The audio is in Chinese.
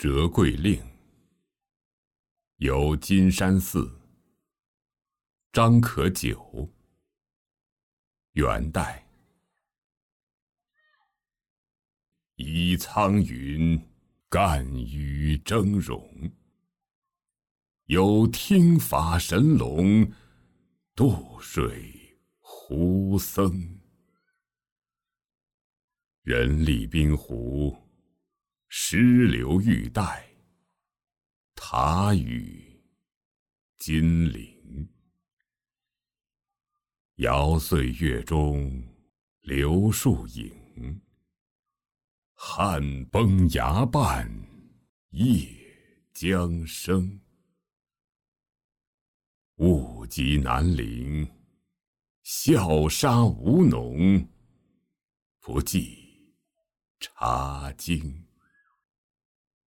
折桂令，游金山寺。张可久。元代。倚苍云，干雨峥嵘。有听法神龙，渡水胡僧。人力滨湖，石流玉带。塔宇金陵。遥岁月中流树影，汉崩崖畔夜将声。物极南陵，笑杀吴侬，不计茶经。